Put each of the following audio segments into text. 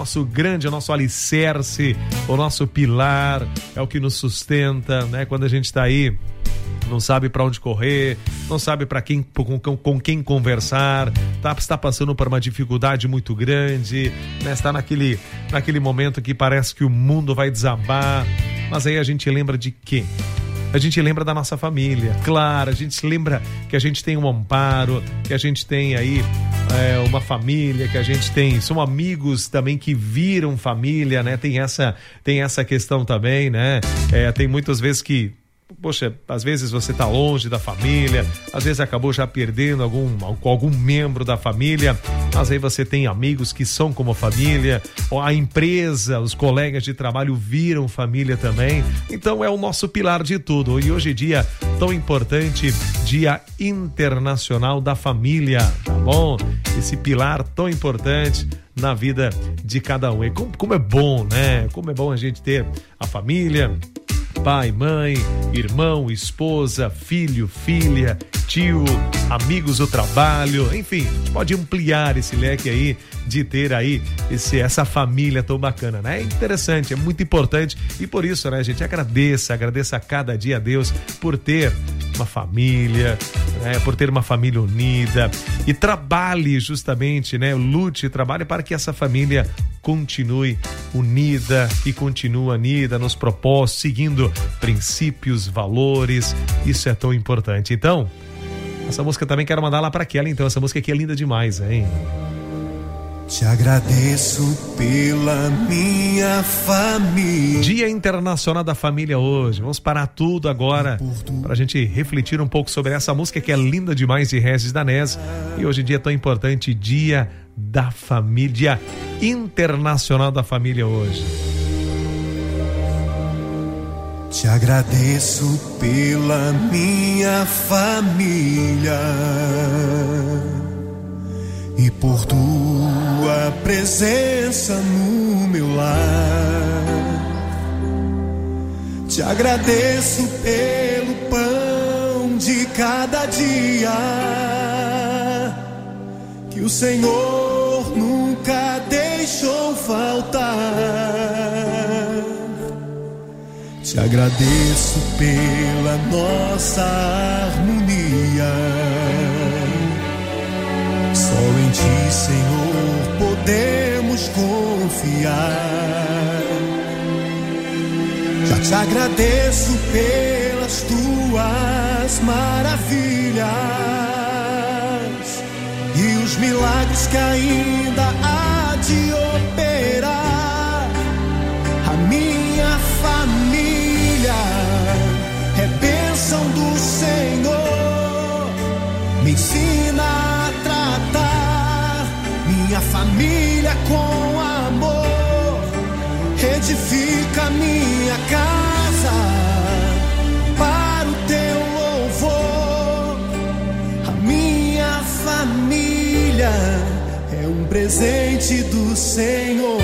nosso grande, o nosso alicerce, o nosso pilar, é o que nos sustenta, né? Quando a gente tá aí, não sabe para onde correr, não sabe com quem conversar, está passando por uma dificuldade muito grande, né? Está naquele momento que parece que o mundo vai desabar, mas aí a gente lembra de quê? A gente lembra da nossa família, claro, a gente lembra que a gente tem um amparo, que a gente tem aí uma família, que a gente tem, são amigos também que viram família, né? Tem essa questão também, né? Tem muitas vezes que, poxa, às vezes você tá longe da família, às vezes acabou já perdendo algum membro da família, mas aí você tem amigos que são como família, a empresa, os colegas de trabalho viram família também, então é o nosso pilar de tudo. E hoje é dia tão importante, Dia Internacional da Família, tá bom? Esse pilar tão importante na vida de cada um. E como é bom, né? Como é bom a gente ter a família, pai, mãe, irmão, esposa, filho, filha, tio, amigos do trabalho, enfim, a gente pode ampliar esse leque aí de ter aí essa família tão bacana, né? É interessante, é muito importante e por isso, né, a gente agradeça a cada dia a Deus por ter uma família, né, por ter uma família unida e trabalhe justamente, né, lute e trabalhe para que essa família continue unida e continue unida nos propósitos, seguindo princípios, valores, isso é tão importante. Então, essa música também quero mandar lá para Kelly, então essa música aqui é linda demais, hein? Te agradeço pela minha família. Dia Internacional da Família hoje. Vamos parar tudo agora pra gente refletir um pouco sobre essa música que é linda demais de Regis Danés. E hoje em dia é tão importante, Dia da Família, Dia Internacional da Família hoje. Te agradeço pela minha família e por tua presença no meu lar. Te agradeço pelo pão de cada dia que o Senhor nunca deixou faltar. Te agradeço pela nossa harmonia. Só em Ti, Senhor, podemos confiar. Já te agradeço pelas Tuas maravilhas e os milagres que ainda há de operar. A minha família é bênção do Senhor, me ensina a tratar minha família com amor, edifica minha casa para o Teu louvor. A minha família é um presente do Senhor.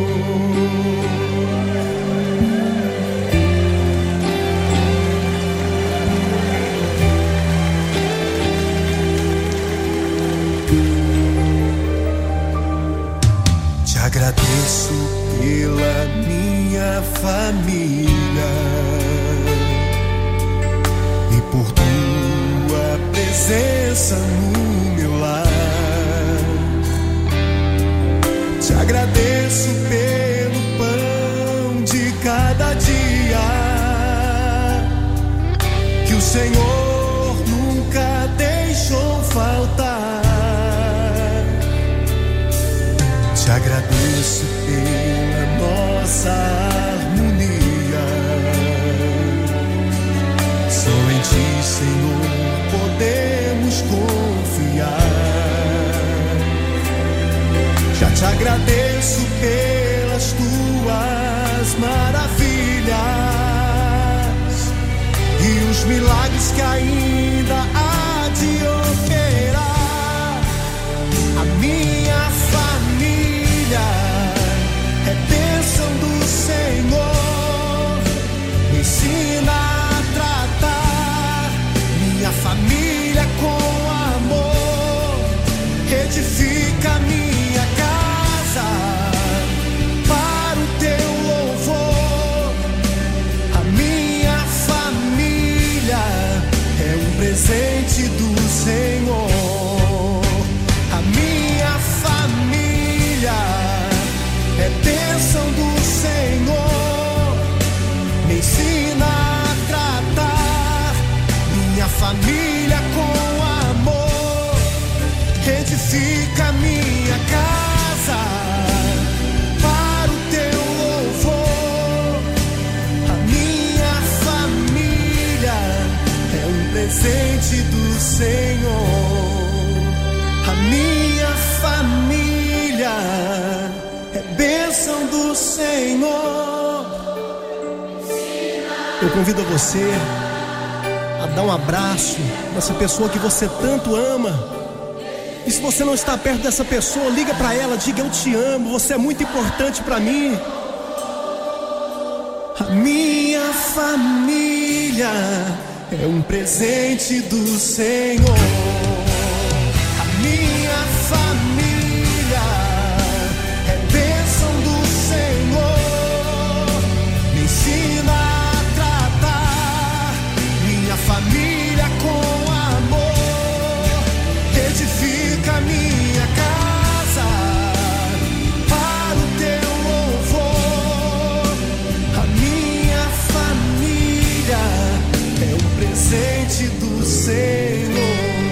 Agradeço pela minha família e por Tua presença no meu lar. Te agradeço pelo pão de cada dia que o Senhor nunca deixou faltar. Te agradeço pela nossa harmonia. Só em Ti, Senhor, podemos confiar. Já te agradeço pelas Tuas maravilhas e os milagres que ainda há de operar. A minha família é bênção do Senhor, me ensina a tratar minha família com amor, edifica minha casa do Senhor. Eu convido você a dar um abraço nessa pessoa que você tanto ama. E se você não está perto dessa pessoa, liga para ela, diga: eu te amo, você é muito importante para mim. A minha família é um presente do Senhor. A minha família é bênção do Senhor. Me ensina a tratar minha família com amor. Edifica minha casa para o teu louvor. A minha família é um presente do Senhor.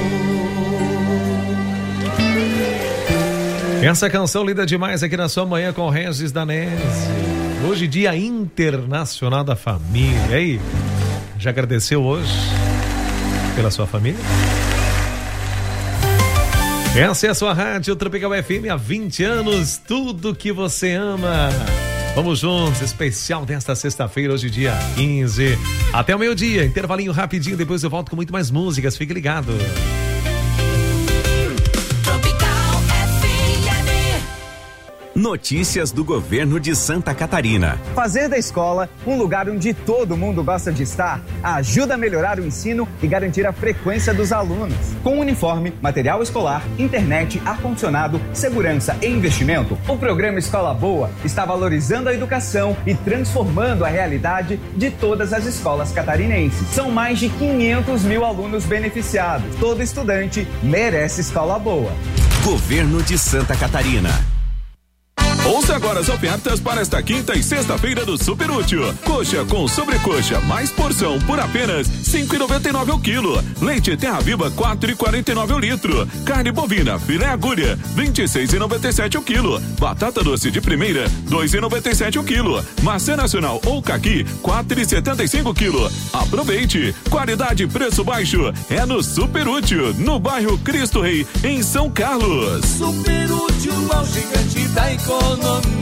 Essa canção linda demais aqui na sua manhã com Regis Danese. Hoje, Dia Internacional da Família. E aí, já agradeceu hoje pela sua família? Essa é a sua rádio Tropical FM há 20 anos, tudo que você ama. Vamos juntos, especial desta sexta-feira, hoje dia 15. Até o meio-dia, intervalinho rapidinho, depois eu volto com muito mais músicas, fique ligado. Notícias do governo de Santa Catarina. Fazer da escola um lugar onde todo mundo gosta de estar ajuda a melhorar o ensino e garantir a frequência dos alunos. Com uniforme, material escolar, internet, ar-condicionado, segurança e investimento, o programa Escola Boa está valorizando a educação e transformando a realidade de todas as escolas catarinenses. São mais de 500 mil alunos beneficiados. Todo estudante merece escola boa. Governo de Santa Catarina. Ouça agora as ofertas para esta quinta e sexta-feira do Super Útil. Coxa com sobrecoxa mais porção por apenas R$ 5,99 ao quilo. Leite Terra Viva 4,49 ao litro. Carne bovina filé agulha 26,97 ao quilo. Batata doce de primeira 2,97 ao quilo. Maçã nacional ou caqui 4,75 ao quilo. Aproveite, qualidade e preço baixo é no Super Útil, no bairro Cristo Rei, em São Carlos. Super Útil ao gigante da economia.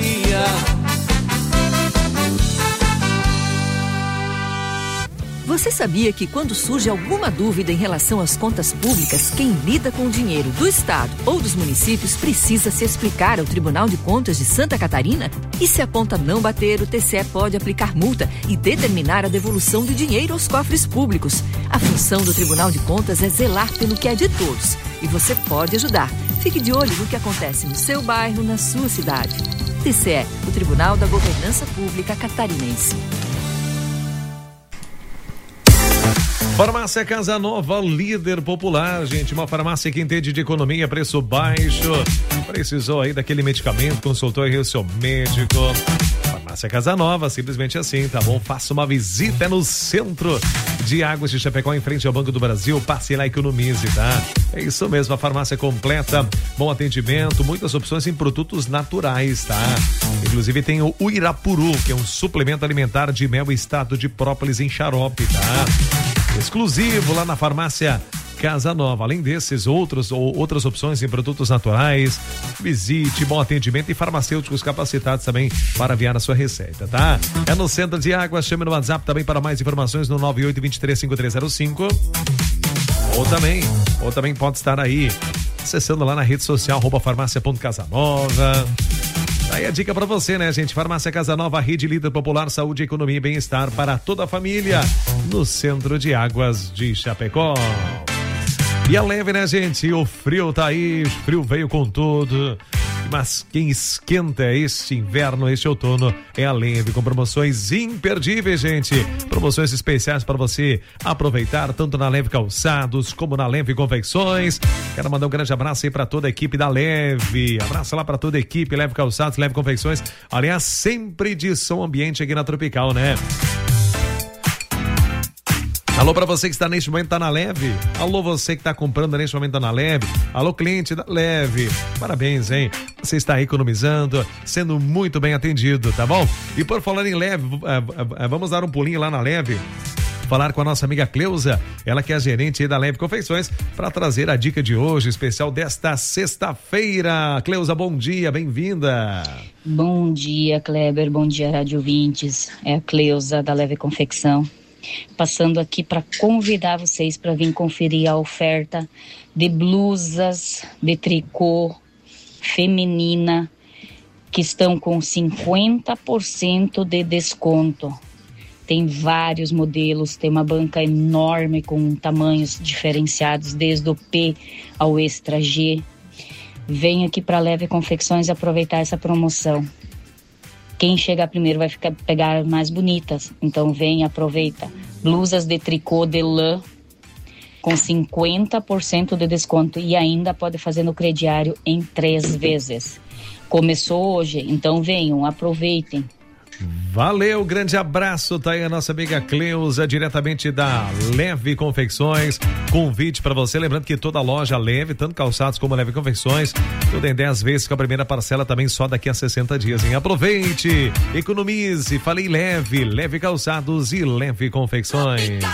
Você sabia que quando surge alguma dúvida em relação às contas públicas, quem lida com o dinheiro do Estado ou dos municípios precisa se explicar ao Tribunal de Contas de Santa Catarina? E se a conta não bater, o TCE pode aplicar multa e determinar a devolução do dinheiro aos cofres públicos. A função do Tribunal de Contas é zelar pelo que é de todos. E você pode ajudar. Fique de olho no que acontece no seu bairro, na sua cidade. TCE, o Tribunal da Governança Pública Catarinense. Farmácia Casa Nova, líder popular, gente. Uma farmácia que entende de economia, preço baixo. Precisou aí daquele medicamento, consultou aí o seu médico. Farmácia Casa Nova, simplesmente assim, tá bom? Faça uma visita no centro de Águas de Chapecó, em frente ao Banco do Brasil. Passe lá e economize, tá? É isso mesmo, a farmácia completa, bom atendimento, muitas opções em produtos naturais, tá? Inclusive tem o Irapuru, que é um suplemento alimentar de mel e extrato de própolis em xarope, tá? Exclusivo lá na farmácia Casa Nova. Além desses, outras opções em produtos naturais. Visite, bom atendimento e farmacêuticos capacitados também para enviar a sua receita, tá? É no centro de Águas, chame no WhatsApp também para mais informações no 98235305. Ou também pode estar aí acessando lá na rede social @farmácia.casanova. Aí a dica pra você, né, gente? Farmácia Casa Nova, rede líder popular, saúde, economia e bem-estar para toda a família, no centro de Águas de Chapecó. E a leve, né, gente? O frio tá aí, o frio veio com tudo. Mas quem esquenta este inverno, este outono, é a Leve, com promoções imperdíveis, gente. Promoções especiais para você aproveitar, tanto na Leve Calçados como na Leve Confecções. Quero mandar um grande abraço aí para toda a equipe da Leve. Abraço lá para toda a equipe, Leve Calçados, Leve Confecções. Aliás, sempre de som ambiente aqui na Tropical, né? Alô para você que está neste momento, tá na Leve. Alô você que está comprando neste momento, tá na Leve. Alô cliente da Leve. Parabéns, hein? Você está economizando, sendo muito bem atendido, tá bom? E por falar em Leve, vamos dar um pulinho lá na Leve. falar com a nossa amiga Cleusa, ela que é a gerente aí da Leve Confecções, para trazer a dica de hoje, especial desta sexta-feira. Cleusa, bom dia, bem-vinda. Bom dia, Kleber, bom dia, Rádio Ouvintes. É a Cleusa da Leve Confecção, passando aqui para convidar vocês para vir conferir a oferta de blusas de tricô feminina que estão com 50% de desconto. Tem vários modelos, tem uma banca enorme com tamanhos diferenciados, desde o P ao Extra G. Vem aqui para Leve Confecções aproveitar essa promoção. Quem chegar primeiro vai pegar mais bonitas, então vem, aproveita. Blusas de tricô de lã com 50% de desconto e ainda pode fazer no crediário em 3 vezes. Começou hoje, então venham, aproveitem. Valeu, grande abraço, tá aí a nossa amiga Cleusa, diretamente da Leve Confecções. Convite para você, lembrando que toda loja Leve, tanto calçados como Leve Confecções, tudo em 10 vezes, com a primeira parcela também só daqui a 60 dias, hein? Aproveite, economize, falei Leve, Leve Calçados e Leve Confecções.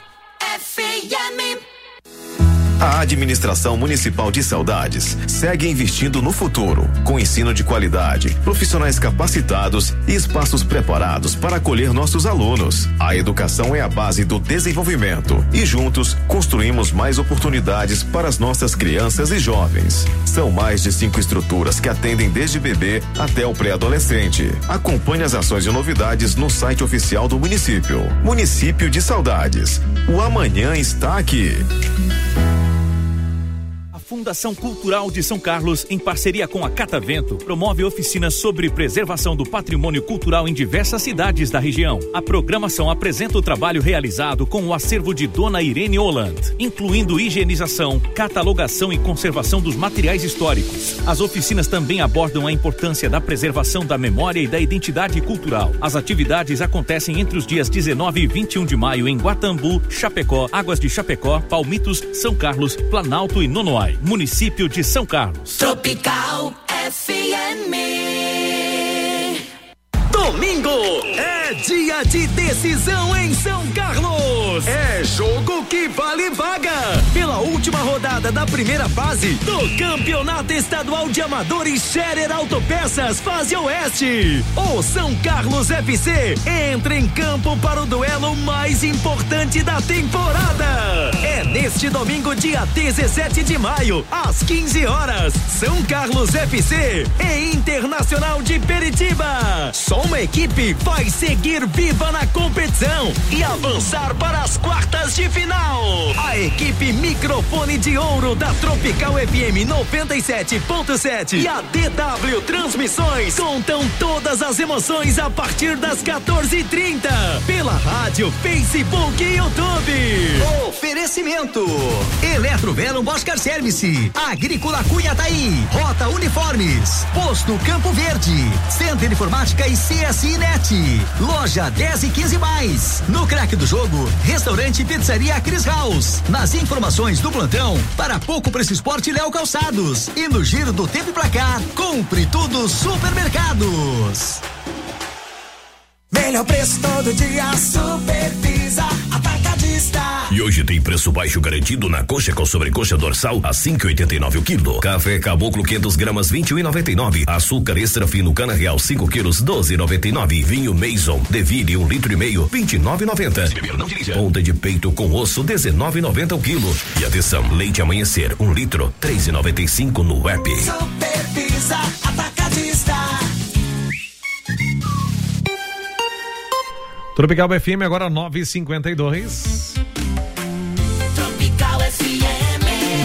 A Administração Municipal de Saudades segue investindo no futuro, com ensino de qualidade, profissionais capacitados e espaços preparados para acolher nossos alunos. A educação é a base do desenvolvimento e juntos construímos mais oportunidades para as nossas crianças e jovens. São mais de 5 estruturas que atendem desde bebê até o pré-adolescente. Acompanhe as ações e novidades no site oficial do município. Município de Saudades. O amanhã está aqui. Fundação Cultural de São Carlos, em parceria com a Catavento, promove oficinas sobre preservação do patrimônio cultural em diversas cidades da região. A programação apresenta o trabalho realizado com o acervo de Dona Irene Holland, incluindo higienização, catalogação e conservação dos materiais históricos. As oficinas também abordam a importância da preservação da memória e da identidade cultural. As atividades acontecem entre os dias 19 e 21 de maio em Guatambu, Chapecó, Águas de Chapecó, Palmitos, São Carlos, Planalto e Nonoai. Município de São Carlos. Tropical FM. Domingo é dia de decisão em São Carlos. É jogo que vale vaga pela última rodada da primeira fase do Campeonato Estadual de Amadores Scherer Autopeças Fase Oeste. O São Carlos FC entra em campo para o duelo mais importante da temporada. É neste domingo, dia 17 de maio, às 15 horas. São Carlos FC e Internacional de Peritiba. Só uma equipe vai seguir viva na competição e avançar para as quartas de final. A equipe Microfone de Ouro da Tropical FM 97.7 e a DW Transmissões contam todas as emoções a partir das 14h30 pela rádio, Facebook e YouTube. Oferecimento: Eletrovelo Boscar Service, Agrícola Cunhataí, Rota Uniformes, Posto Campo Verde, Centro de Informática e CSI Net, Loja 10 e 15 mais. No craque do jogo, Restaurante Pizzaria Chris House. Nas informações do plantão, para Pouco Preço Esporte Léo Calçados. E no giro do tempo e placar, compre tudo Supermercados. Melhor preço todo dia, Super Pizza Atacadista. E hoje tem preço baixo garantido na coxa com sobrecoxa dorsal a 5,89 o quilo. Café Caboclo 500 gramas 21,99. Açúcar extra fino Cana Real 5 quilos 12,99. Vinho Maison Deville 1,5 litro 29,90. Ponta de peito com osso 19,90 o quilo. E atenção, leite Amanhecer 1 litro 3,95 no app. Super Pizza Atacadista. Tropical FM agora 9h52. Tropical FM.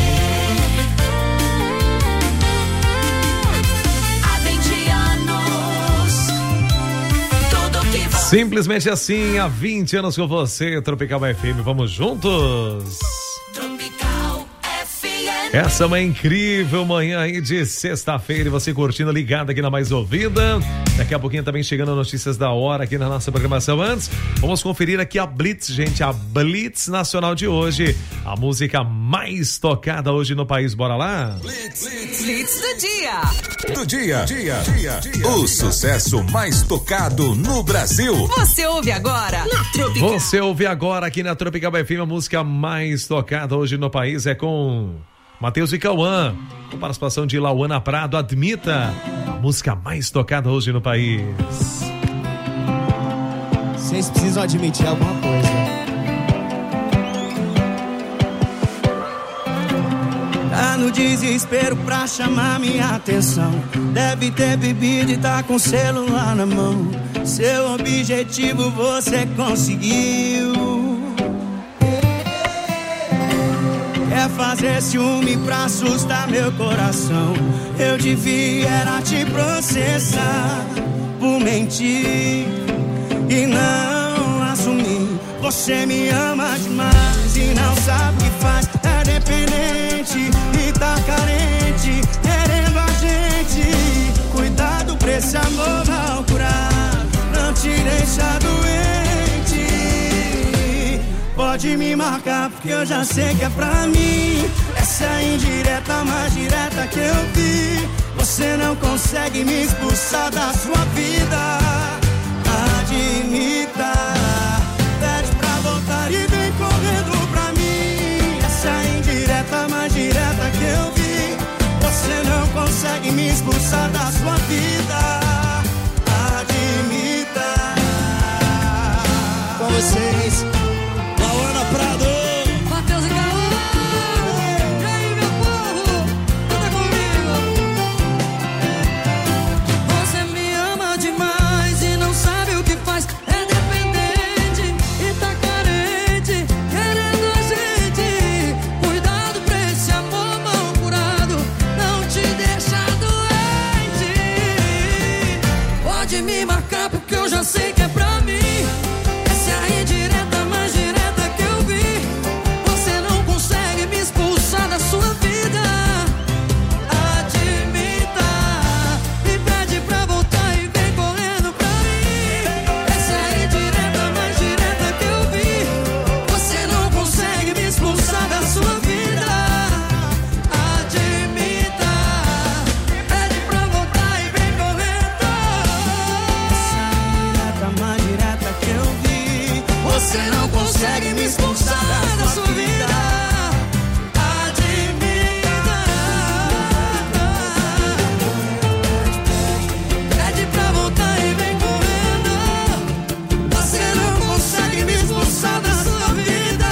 Há 20 anos. Tudo que você... Simplesmente assim, há 20 anos com você, Tropical FM. Vamos juntos. Tropical FM. Essa é uma incrível manhã aí de sexta-feira e você curtindo ligado aqui na Mais Ouvida. Daqui a pouquinho também chegando notícias da hora aqui na nossa programação. Antes, vamos conferir aqui a Blitz, gente, a Blitz Nacional de hoje. A música mais tocada hoje no país. Bora lá? Blitz do dia. Do dia. O sucesso mais tocado no Brasil. Você ouve agora na Tropical. Você ouve agora aqui na Tropical FM. A música mais tocada hoje no país é com Matheus e Cauã, com participação de Lauana Prado. Admita, a música mais tocada hoje no país. Vocês precisam admitir alguma coisa. Tá no desespero pra chamar minha atenção. Deve ter bebido e tá com o celular na mão. Seu objetivo você conseguiu. Quer fazer ciúme pra assustar meu coração. Eu devia era te processar por mentir e não assumir. Você me ama demais e não sabe o que faz. É dependente e tá carente, querendo a gente. Cuidado pra esse amor mal curado, não te deixa doente. Pode me marcar porque eu já sei que é pra mim. Essa é a indireta mais direta que eu vi. Você não consegue me expulsar da sua vida. Admita, pede pra voltar e vem correndo pra mim. Essa é a indireta mais direta que eu vi. Você não consegue me expulsar da sua vida. Admita. Com vocês, Lauana Prado, Matheus e Cauã. E aí, meu povo, canta comigo. Você me ama demais e não sabe o que faz. É dependente e tá carente, querendo a gente. Cuidado pra esse amor mal curado, não te deixa doente. Pode me marcar porque eu já sei que é pra mim. Essa é a indireta mais direta que eu vi. Você não consegue me expulsar da sua vida. Admita, me pede pra voltar e vem correndo pra mim. Essa é a indireta mais direta que eu vi. Você não consegue me expulsar da sua vida. Admita, pede pra voltar e vem correndo. essa indireta mais direta que eu vi. Você não consegue me expulsar da sua vida. Admita, pede pra voltar e vem correndo. Você não consegue me expulsar da sua vida.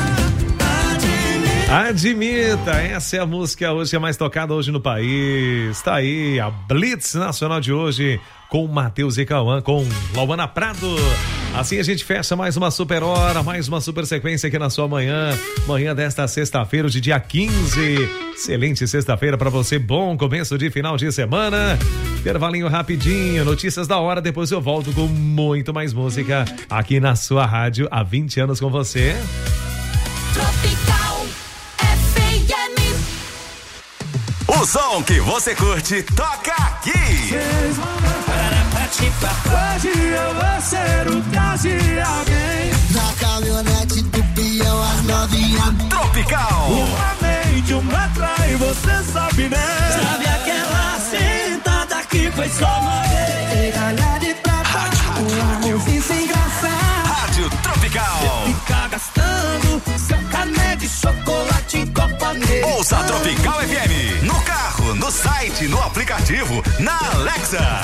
Admita, essa é a música hoje que é mais tocada hoje no país. Tá aí a Blitz Nacional de hoje com Matheus e Cauã, com Lauana Prado. Assim a gente fecha mais uma super hora, mais uma super sequência aqui na sua manhã. Manhã desta sexta-feira, de dia 15. Excelente sexta-feira pra você, bom começo de final de semana. Intervalinho rapidinho, notícias da hora, depois eu volto com muito mais música aqui na sua rádio, há 20 anos com você. Tropical FM. O som que você curte, toca aqui. Hoje eu vou ser o caso de alguém. Na caminhonete do peão às 9h. Tropical. Uma mente, uma atrai, você sabe, né? Sabe aquela sentada que foi só uma vez? Galha de prata, uma música sem graça. Rádio Tropical. Fica gastando seu cané de chocolate em copanete. Ouça a Tropical FM no carro, no site, no aplicativo, na Alexa.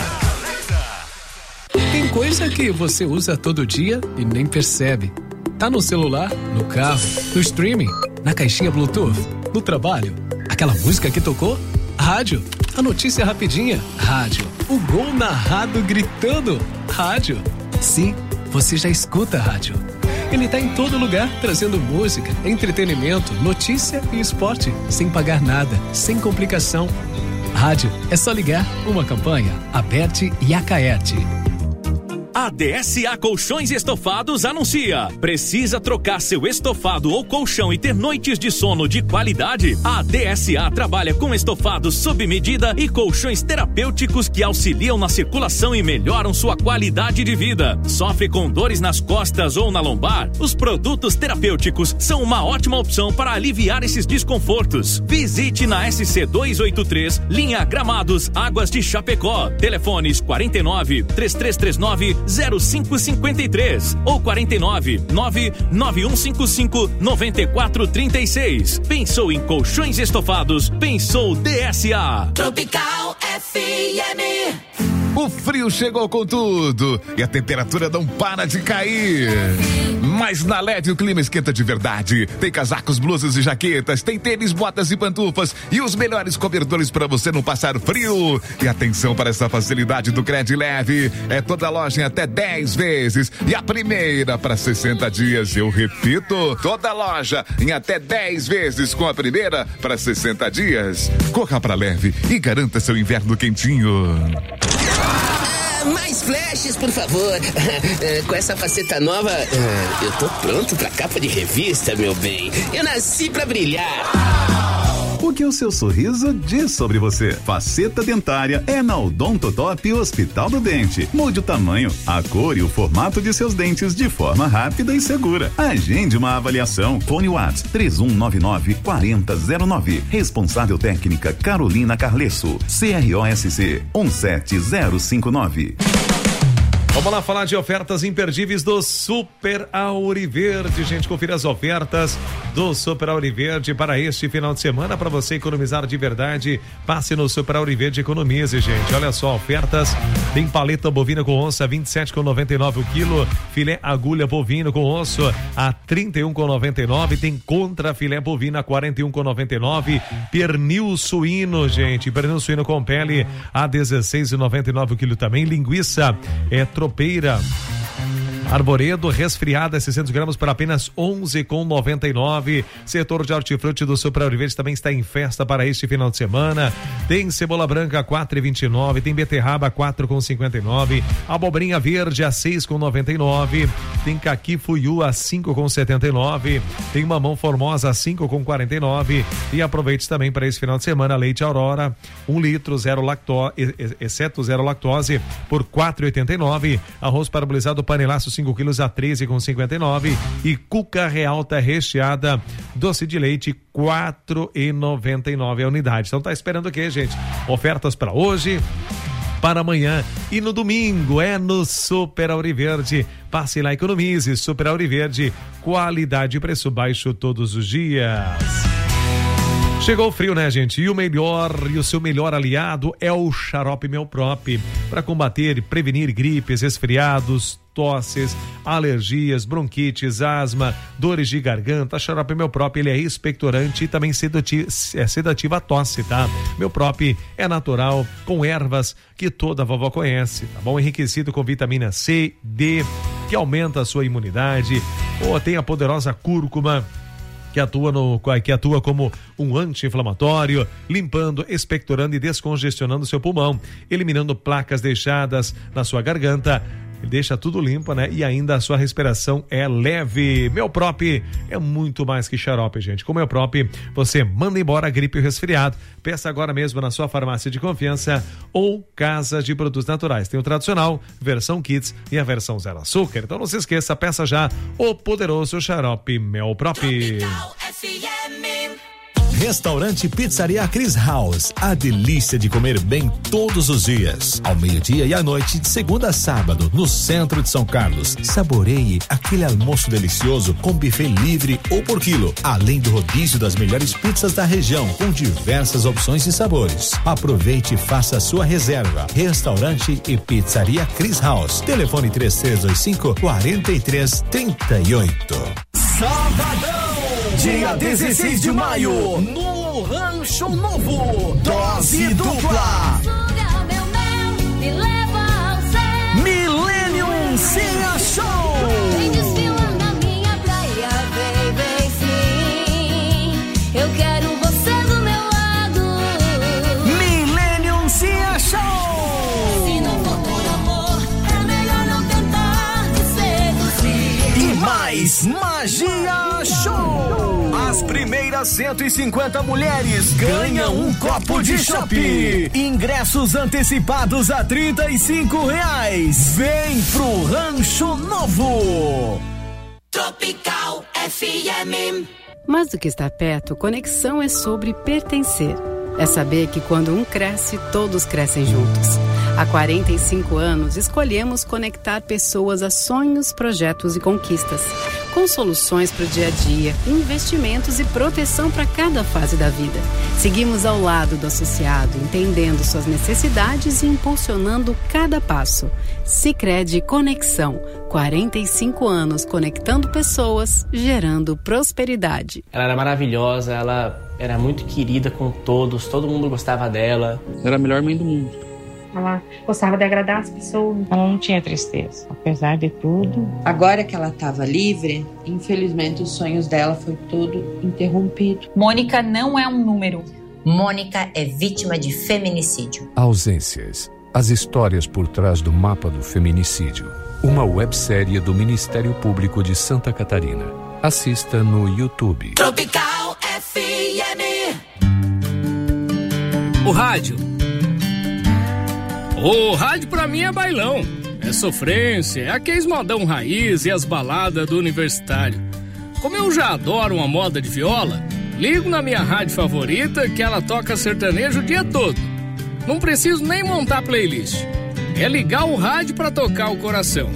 Tem coisa que você usa todo dia e nem percebe. Tá no celular, no carro, no streaming, na caixinha Bluetooth, no trabalho. Aquela música que tocou? Rádio. A notícia rapidinha? Rádio. O gol narrado gritando? Rádio. Sim, você já escuta rádio. Ele tá em todo lugar, trazendo música, entretenimento, notícia e esporte, sem pagar nada, sem complicação. Rádio, é só ligar. Uma campanha, Aberte e Acaerte. A DSA Colchões e Estofados anuncia: precisa trocar seu estofado ou colchão e ter noites de sono de qualidade? A DSA trabalha com estofados sob medida e colchões terapêuticos que auxiliam na circulação e melhoram sua qualidade de vida. Sofre com dores nas costas ou na lombar? Os produtos terapêuticos são uma ótima opção para aliviar esses desconfortos. Visite na SC 283, linha Gramados, Águas de Chapecó. Telefones 49 3339 0553 ou 49 99155 9436. Pensou em colchões estofados? Pensou DSA. Tropical FM. O frio chegou com tudo e a temperatura não para de cair. Mas na LED o clima esquenta de verdade. Tem casacos, blusas e jaquetas, tem tênis, botas e pantufas e os melhores cobertores para você não passar frio. E atenção para essa facilidade do Cred Leve. É toda loja em até 10 vezes e a primeira para 60 dias. Eu repito, toda loja em até 10 vezes com a primeira para 60 dias. Corra para Leve e garanta seu inverno quentinho. Mais flashes, por favor. Com essa faceta nova, eu tô pronto pra capa de revista, meu bem. Eu nasci pra brilhar. O que o seu sorriso diz sobre você? Faceta dentária é na Odontotop Hospital do Dente. Mude o tamanho, a cor e o formato de seus dentes de forma rápida e segura. Agende uma avaliação. Fone WhatsApp 3199-4009. Responsável técnica Carolina Carlesso. CROSC 17059. Vamos lá falar de ofertas imperdíveis do Super Auriverde. Gente, confira as ofertas do Super Auriverde para este final de semana. Para você economizar de verdade, passe no Super Auriverde e economize, gente. Olha só, ofertas. Tem paleta bovina com osso a 27,99 o quilo. Filé agulha bovino com osso a 31,99. Tem contra filé bovina a 41,99. Pernil suíno, gente. Pernil suíno com pele a 16,99 o quilo também. Linguiça tropeira Arvoredo resfriada 600 gramas por apenas 11,99. Setor de hortifruti do Super Auriverde também está em festa para este final de semana. Tem cebola branca 4,29, tem beterraba 4,59, abobrinha verde a 6,99, tem caqui fuiu a 5,79, tem mamão formosa a 5,49. E aproveite também para esse final de semana leite Aurora 1 litro exceto zero lactose por 4,89. Arroz parabolizado panelaço 5 quilos a 13,59 e cuca realta recheada doce de leite 4,99 a unidade. Então tá esperando o quê, gente? Ofertas para hoje, para amanhã e no domingo é no Super Auriverde. Passe lá, economize. Super Auriverde, qualidade e preço baixo todos os dias. Chegou o frio, né, gente? E o seu melhor aliado é o Xarope Melprop, para combater e prevenir gripes, resfriados, tosses, alergias, bronquites, asma, dores de garganta. Xarope Melprop, ele é expectorante e também sedativa a tosse, tá? Melprop é natural, com ervas que toda vovó conhece, tá bom? Enriquecido com vitamina C, D, que aumenta a sua imunidade. Ou tem a poderosa cúrcuma, que atua como um anti-inflamatório, limpando, expectorando e descongestionando seu pulmão, eliminando placas deixadas na sua garganta. Deixa tudo limpo, né? E ainda a sua respiração é leve. Melprop é muito mais que xarope, gente. Com Melprop, você manda embora a gripe e o resfriado. Peça agora mesmo na sua farmácia de confiança ou casa de produtos naturais. Tem o tradicional, versão kits e a versão zero açúcar. Então não se esqueça, peça já o poderoso xarope Melprop. Restaurante Pizzaria Chris House, a delícia de comer bem todos os dias, ao meio-dia e à noite, de segunda a sábado, no centro de São Carlos. Saboreie aquele almoço delicioso com buffet livre ou por quilo, além do rodízio das melhores pizzas da região, com diversas opções e sabores. Aproveite e faça a sua reserva. Restaurante e Pizzaria Chris House. Telefone 3325-4338. Sabadão, dia 16 de maio, no Rancho Novo, dose dupla. Millennium Cena Show. Vem desfilar na minha praia, vem sim. Eu quero você do meu lado. Millennium Cena Show. Se não for por amor, é melhor não tentar. mais Magia Show. As primeiras 150 mulheres ganham um copo de chopp. Ingressos antecipados a R$35. Vem pro Rancho Novo. Tropical FM. Mais do que estar perto, conexão é sobre pertencer. É saber que quando um cresce, todos crescem juntos. Há 45 anos, escolhemos conectar pessoas a sonhos, projetos e conquistas. Com soluções para o dia a dia, investimentos e proteção para cada fase da vida. Seguimos ao lado do associado, entendendo suas necessidades e impulsionando cada passo. Sicredi Conexão. 45 anos conectando pessoas, gerando prosperidade. Ela era maravilhosa, ela era muito querida com todos, todo mundo gostava dela. Era a melhor mãe do mundo. Ela gostava de agradar as pessoas. Ela não tinha tristeza, apesar de tudo. Agora que ela estava livre, infelizmente os sonhos dela foi todo interrompido. Mônica não é um número. Mônica é vítima de feminicídio. Ausências. As histórias por trás do mapa do feminicídio. Uma websérie do Ministério Público de Santa Catarina. Assista no YouTube. Tropical FM. O rádio. O rádio pra mim é bailão. É sofrência, é aqueles modão raiz e as baladas do universitário. Como eu já adoro uma moda de viola, ligo na minha rádio favorita que ela toca sertanejo o dia todo. Não preciso nem montar playlist. É ligar o rádio pra tocar o coração.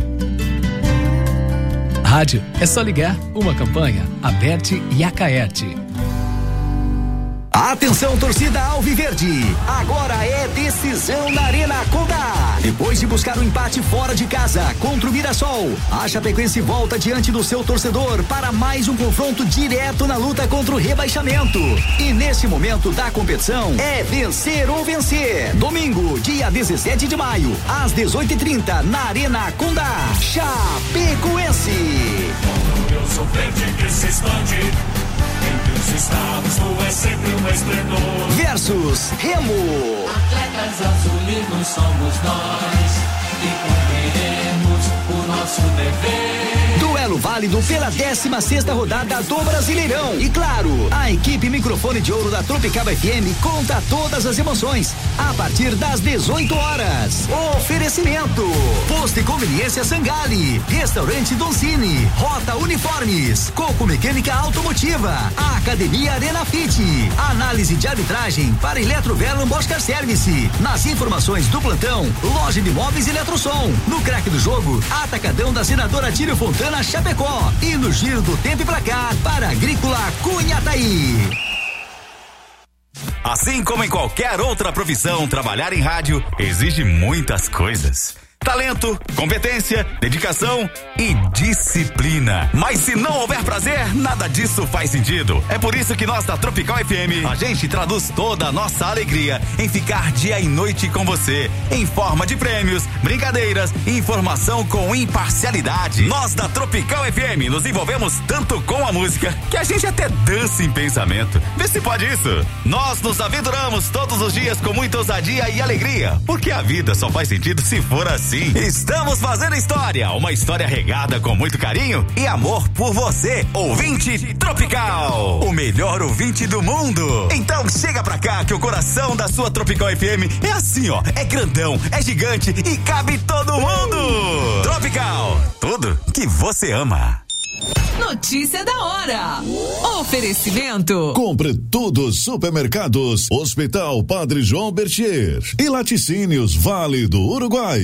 Rádio é só ligar. Uma campanha, Aberte e Acaerte. Atenção, torcida Alviverde, agora é decisão na Arena Condá. Depois de buscar o empate fora de casa contra o Mirassol, a Chapecoense volta diante do seu torcedor para mais um confronto direto na luta contra o rebaixamento. E nesse momento da competição é vencer ou vencer. Domingo, dia 17 de maio, às 18h30, na Arena Condá. Chapecoense. Eu sou verde que se expande. Entre os estados, tu é sempre um esplendor. Versus Remo. Atletas azulinos somos nós e cumpriremos o nosso dever. Duelo válido pela 16ª rodada do Brasileirão. E claro, a equipe Microfone de Ouro da Tropical FM conta todas as emoções a partir das 18 horas. Oferecimento: Posto e Conveniência Sangali, Restaurante Doncini, Rota Uniformes, Coco Mecânica Automotiva, Academia Arena Fit, análise de arbitragem para Eletrovelam Oscar Service. Nas informações do plantão, Loja de Imóveis Eletrosom. No craque do jogo, Atacadão da Senadora Tírio Fontana Chapecó. E no giro do tempo e placar para Agrícola Cunhataí. Assim como em qualquer outra profissão, trabalhar em rádio exige muitas coisas. Talento, competência, dedicação e disciplina. Mas se não houver prazer, nada disso faz sentido. É por isso que nós da Tropical FM, a gente traduz toda a nossa alegria em ficar dia e noite com você, em forma de prêmios, brincadeiras e informação com imparcialidade. Nós da Tropical FM nos envolvemos tanto com a música que a gente até dança em pensamento. Vê se pode isso. Nós nos aventuramos todos os dias com muita ousadia e alegria, porque a vida só faz sentido se for assim. Estamos fazendo história, uma história regada com muito carinho e amor por você, ouvinte Tropical, o melhor ouvinte do mundo. Então chega pra cá que o coração da sua Tropical FM é assim, ó, é grandão, é gigante e cabe todo mundo. Tropical, tudo que você ama. Notícia da hora. Oferecimento. Compre tudo Supermercados, Hospital Padre João Bertier e Laticínios Vale do Uruguai.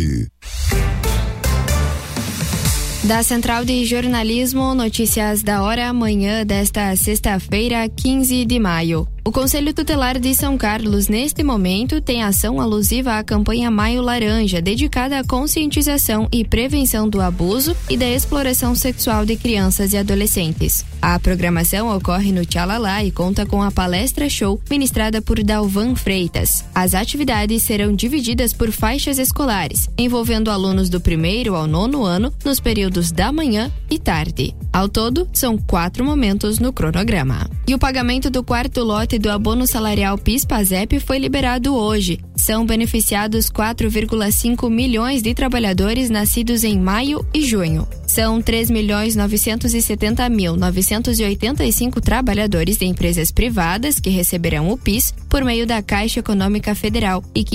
Da Central de Jornalismo, notícias da hora, amanhã desta sexta-feira, 15 de maio. O Conselho Tutelar de São Carlos, neste momento, tem ação alusiva à campanha Maio Laranja, dedicada à conscientização e prevenção do abuso e da exploração sexual de crianças e adolescentes. A programação ocorre no Tchalalá e conta com a palestra show ministrada por Dalvan Freitas. As atividades serão divididas por faixas escolares, envolvendo alunos do 1º ao 9º ano, nos períodos da manhã e tarde. Ao todo, são 4 momentos no cronograma. E o pagamento do 4º lote do abono salarial PIS-PASEP foi liberado hoje. São beneficiados 4,5 milhões de trabalhadores nascidos em maio e junho. São 3.970.985 trabalhadores de empresas privadas que receberão o PIS por meio da Caixa Econômica Federal e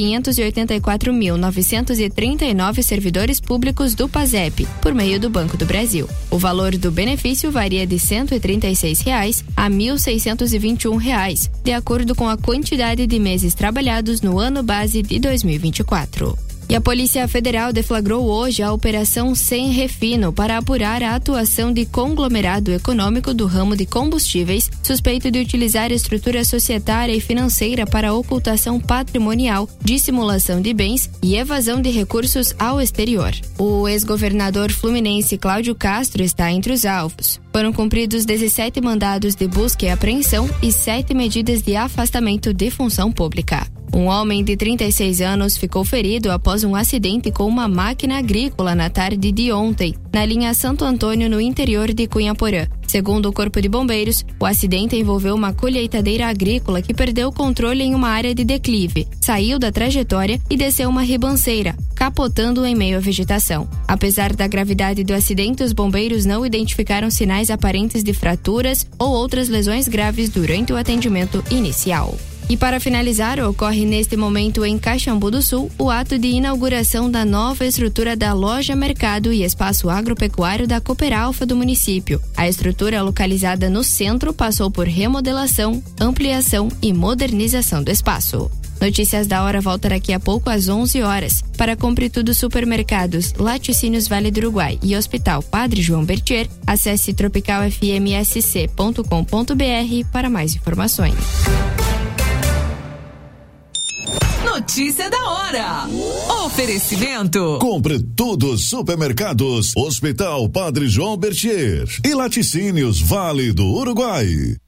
584.939 servidores públicos do PASEP por meio do Banco do Brasil. O valor do benefício varia de R$ 136 a R$ 1.621, de acordo com a quantidade de meses trabalhados no ano base de 2024. E a Polícia Federal deflagrou hoje a Operação Sem Refino para apurar a atuação de conglomerado econômico do ramo de combustíveis suspeito de utilizar estrutura societária e financeira para ocultação patrimonial, dissimulação de bens e evasão de recursos ao exterior. O ex-governador fluminense Cláudio Castro está entre os alvos. Foram cumpridos 17 mandados de busca e apreensão e 7 medidas de afastamento de função pública. Um homem de 36 anos ficou ferido após um acidente com uma máquina agrícola na tarde de ontem, na linha Santo Antônio, no interior de Cunhaporã. Segundo o Corpo de Bombeiros, o acidente envolveu uma colheitadeira agrícola que perdeu o controle em uma área de declive, saiu da trajetória e desceu uma ribanceira, capotando em meio à vegetação. Apesar da gravidade do acidente, os bombeiros não identificaram sinais aparentes de fraturas ou outras lesões graves durante o atendimento inicial. E para finalizar, ocorre neste momento em Caxambu do Sul o ato de inauguração da nova estrutura da Loja Mercado e Espaço Agropecuário da Cooperalfa do município. A estrutura localizada no centro passou por remodelação, ampliação e modernização do espaço. Notícias da hora volta daqui a pouco às 11 horas. Para Compre Tudo Supermercados, Laticínios Vale do Uruguai e Hospital Padre João Bertier, acesse tropicalfmsc.com.br para mais informações. Notícia da hora. Oferecimento. Compre Tudo Supermercados, Hospital Padre João Bertier e Laticínios Vale do Uruguai.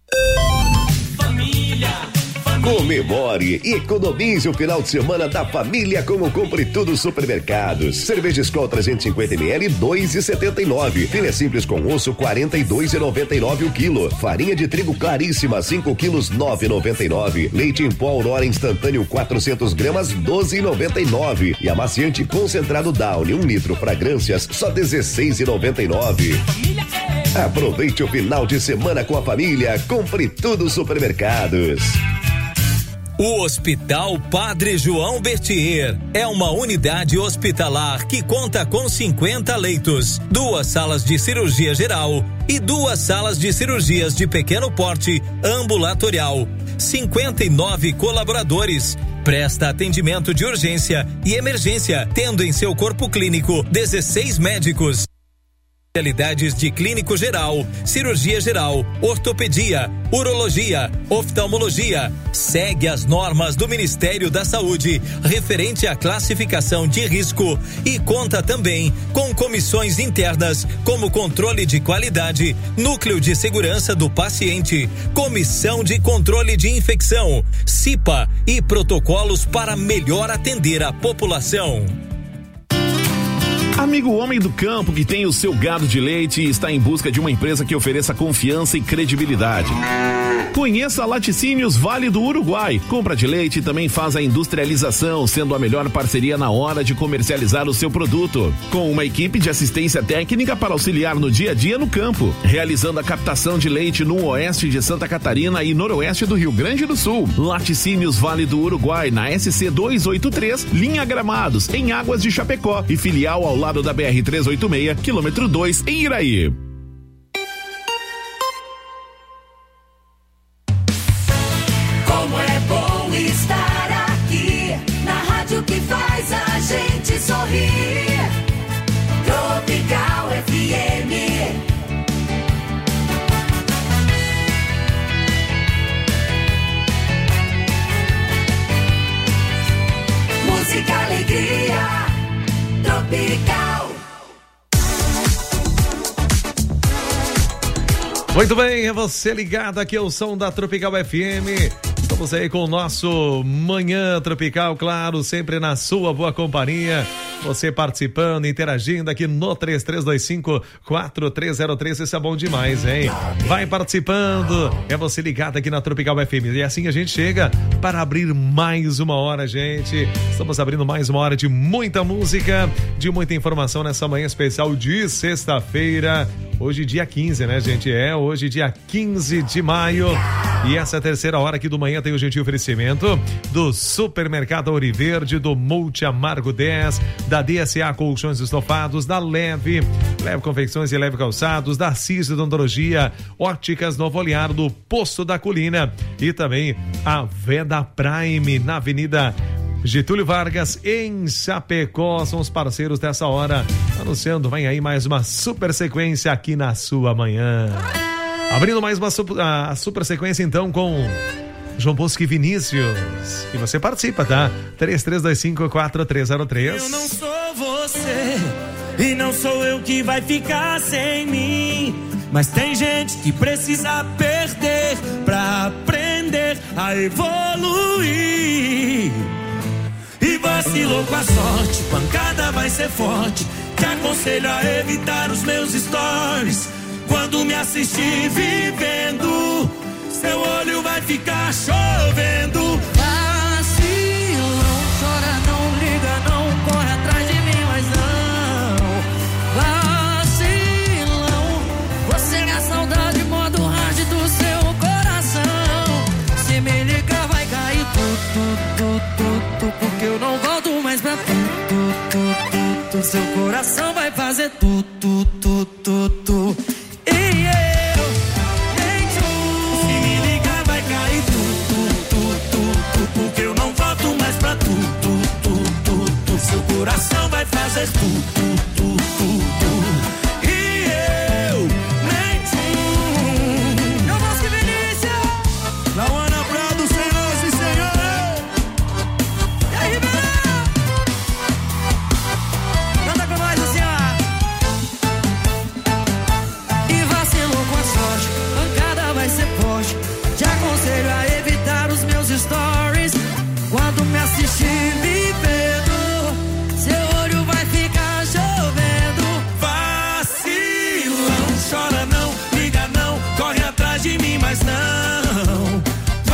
Comemore e economize o final de semana da família com o Compre Tudo Supermercados. Cerveja Skol 350ml, 2,79. Filé simples com osso, 42,99 o quilo. Farinha de trigo claríssima, 5 quilos, 9,99. Leite em pó Aurora instantâneo, 400 gramas, 12,99. E amaciante concentrado Downy, 1 litro, fragrâncias, só 16,99. Aproveite o final de semana com a família. Compre Tudo Supermercados. O Hospital Padre João Bertier é uma unidade hospitalar que conta com 50 leitos, 2 salas de cirurgia geral e 2 salas de cirurgias de pequeno porte ambulatorial, 59 colaboradores. Presta atendimento de urgência e emergência, tendo em seu corpo clínico 16 médicos. Especialidades de clínico geral, cirurgia geral, ortopedia, urologia, oftalmologia. Segue as normas do Ministério da Saúde referente à classificação de risco e conta também com comissões internas como controle de qualidade, núcleo de segurança do paciente, comissão de controle de infecção, CIPA e protocolos para melhor atender a população. Amigo homem do campo que tem o seu gado de leite e está em busca de uma empresa que ofereça confiança e credibilidade. Conheça a Laticínios Vale do Uruguai. Compra de leite e também faz a industrialização, sendo a melhor parceria na hora de comercializar o seu produto. Com uma equipe de assistência técnica para auxiliar no dia a dia no campo, realizando a captação de leite no oeste de Santa Catarina e noroeste do Rio Grande do Sul. Laticínios Vale do Uruguai, na SC 283, linha Gramados, em Águas de Chapecó e filial ao lado da BR 386, quilômetro 2, em Iraí. Como é bom estar aqui, na rádio que faz a gente sorrir. Tropical FM. Música, alegria, Tropical. Muito bem, é você ligado aqui ao som da Tropical FM. Estamos aí com o nosso Manhã Tropical, claro, sempre na sua boa companhia. Você participando, interagindo aqui no 3325-4303. Isso é bom demais, hein? Vai participando. É você ligado aqui na Tropical FM. E assim a gente chega para abrir mais uma hora, gente. Estamos abrindo mais uma hora de muita música, de muita informação nessa manhã especial de sexta-feira. Hoje, dia 15, né, gente? Hoje, dia 15 de maio. E essa terceira hora aqui do manhã tem o gentil oferecimento do Supermercado Ouro Verde, do Multi Amargo 10, da DSA Colchões Estofados, da Leve Confecções e Leve Calçados, da CIS Odontologia, Óticas Novo Olhar, do Posto da Colina e também a Veda Prime, na Avenida Getúlio Vargas, em Chapecó. São os parceiros dessa hora, anunciando, vem aí mais uma super sequência aqui na sua manhã. Abrindo mais uma super sequência então com João Bosco e Vinícius. E você participa, tá? 3325-4303. Eu não sou você e não sou eu que vai ficar sem mim, mas tem gente que precisa perder pra aprender a evoluir. E vacilou com a sorte, pancada vai ser forte. Te aconselho a evitar os meus stories. Quando me assistir vivendo, seu olho vai ficar chovendo. Vacilão, chora, não liga, não corre atrás de mim, mas não. Vacilão, você é a saudade, modo hard do seu coração. Se me ligar vai cair tudo, porque eu não volto mais pra tu. Seu coração vai fazer tu. E eu nem tu. Se me ligar vai cair tu, porque eu não volto mais pra tu. Seu coração vai fazer tu. E eu nem tu. Eu Bosco e Vinícius. Lauana Prado, senhoras e senhores. E aí, Ribeirão? Canta com nós assim, ó. E vacilou com a sorte, pancada vai ser forte. Te aconselho a evitar os meus stories. Quando me assistir vivendo, seu olho vai ficar chovendo. Vacilão, chora não, liga não, corre atrás de mim, mas não.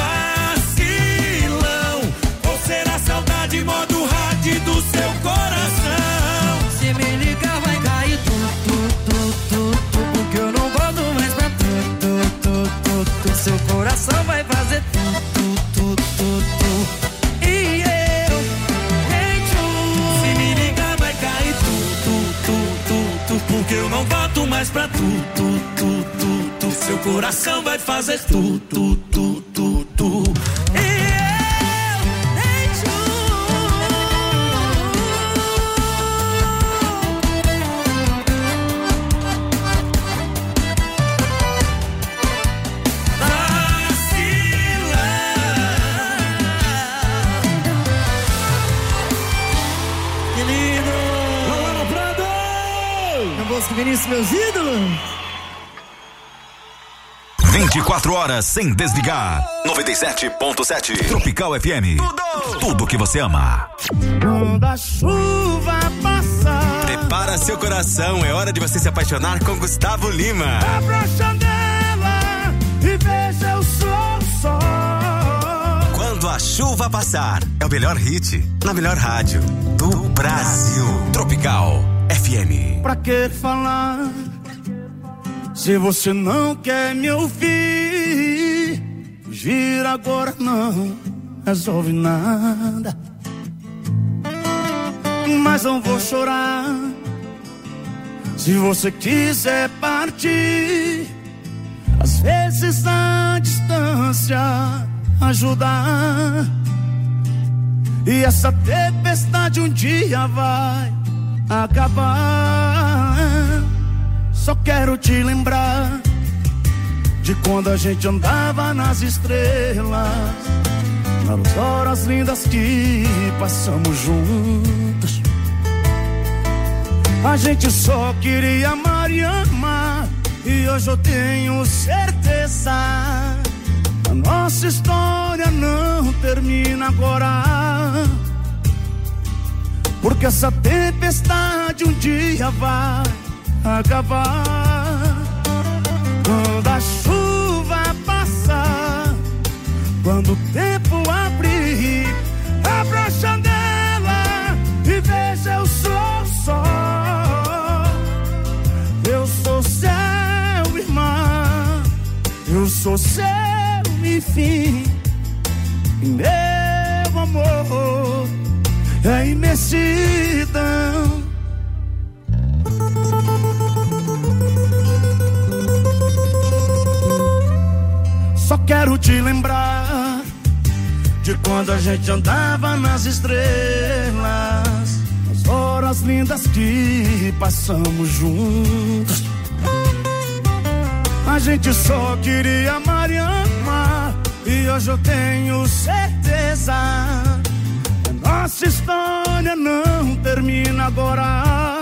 Vacilão, ou será saudade, modo hard do seu coração. Se me ligar vai cair tudo, porque eu não volto mais pra tu. Seu coração vai fazer tudo. E eu nem tu. Se me ligar vai cair tudo, porque eu não volto mais pra tu. Seu coração vai fazer tudo. E eu nem tu. Que lindo! Lauana Prado! João Bosco e Vinícius, meus ídolos! 24 horas sem desligar. 97.7 Tropical FM. Tudo que você ama. Quando a chuva passar, prepara seu coração, é hora de você se apaixonar com Gustavo Lima. abra a janela e veja o sol. Quando a chuva passar, é o melhor hit na melhor rádio do Brasil. Tropical FM. Pra que falar se você não quer me ouvir? Fugir agora não resolve nada. Mas não vou chorar se você quiser partir. Às vezes a distância ajudar. E essa tempestade um dia vai acabar. Só quero te lembrar de quando a gente andava nas estrelas, nas horas lindas que passamos juntos. A gente só queria amar e amar, e hoje eu tenho certeza Nossa história não termina agora, porque essa tempestade um dia vai acabar. Quando a chuva passar, quando o tempo abrir, abra a janela e veja, eu sou sol. Eu sou seu irmão, eu sou seu enfim. Meu amor é imensidão. Só quero te lembrar de quando a gente andava nas estrelas, as horas lindas que passamos juntos. A gente só queria amar e amar, e hoje eu tenho certeza que nossa história não termina agora,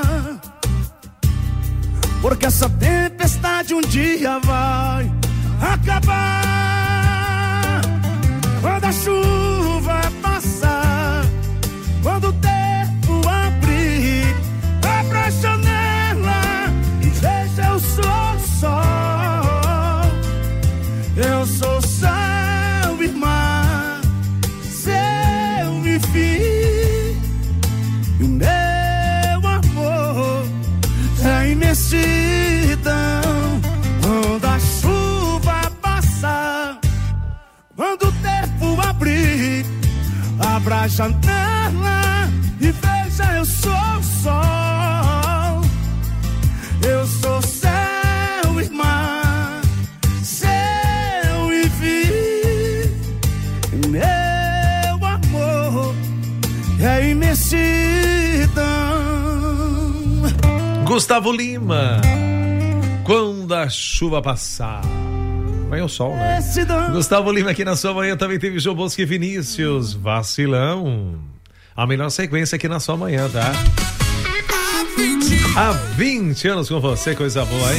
porque essa tempestade um dia vai acabar. Quando a chuva passar, quando o tempo abrir, abra a janela e veja, eu sou sol. Eu sou seu irmão, seu enfim. E o meu amor é imensidão. Quando a chuva passar, quando o tempo abrir, abra a janela e veja, eu sou o sol. Eu sou seu irmão, seu enfim. Meu amor é imensidão. Gustavo Lima, quando a chuva passar. Vem o sol, né? Gustavo Lima aqui na sua manhã. Também teve João Bosco e Vinícius, Vacilão. A melhor sequência aqui na sua manhã, tá? Há 20 anos com você, coisa boa, hein?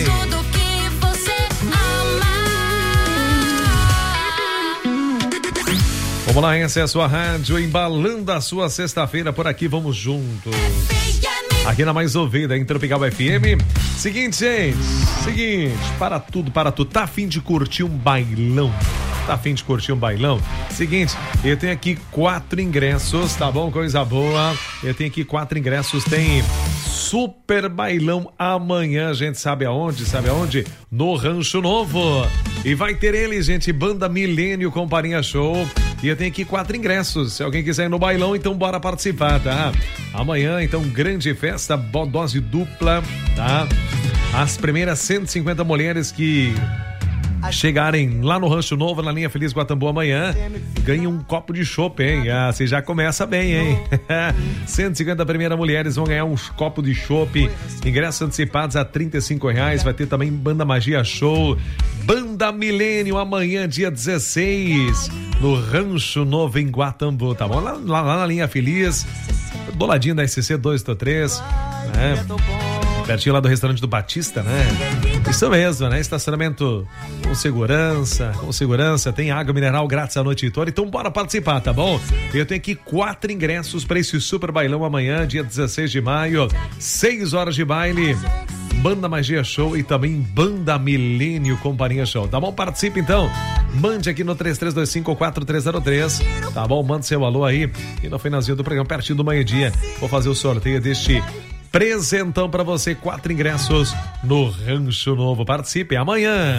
Vamos lá, essa é a sua rádio, embalando a sua sexta-feira por aqui, vamos juntos. Aqui na mais ouvida, em Tropical FM. Seguinte, gente, para tudo. Tá a fim de curtir um bailão? Seguinte, eu tenho aqui 4 ingressos, tá bom? Coisa boa. Eu tenho aqui 4 ingressos, tem super bailão amanhã, gente, sabe aonde? No Rancho Novo. E vai ter ele, gente, Banda Milênio Companhia Show. E eu tenho aqui 4 ingressos. Se alguém quiser ir no bailão, então bora participar, tá? Amanhã, então, grande festa, dose dupla, tá? As primeiras 150 mulheres que chegarem lá no Rancho Novo, na linha Feliz Guatambu amanhã, ganham um copo de chopp, hein? Você já começa bem, hein? 150 primeiras mulheres vão ganhar um copo de chopp, ingressos antecipados a R$35, vai ter também Banda Magia Show, Banda Milênio amanhã, dia 16, no Rancho Novo em Guatambu, tá bom? Lá na linha Feliz, do ladinho da SCC 283, né? Pertinho lá do restaurante do Batista, né? Isso mesmo, né? Estacionamento com segurança, tem água mineral grátis a noite toda, então bora participar, tá bom? Eu tenho aqui 4 ingressos para esse super bailão amanhã, dia 16 de maio, 6 horas de baile, Banda Magia Show e também Banda Milênio Companhia Show, tá bom? Participe então, mande aqui no 33254303, tá bom? Mande seu alô aí e no finalzinho do programa, pertinho do meio-dia, vou fazer o sorteio deste presentão pra você, 4 ingressos no Rancho Novo. Participe amanhã.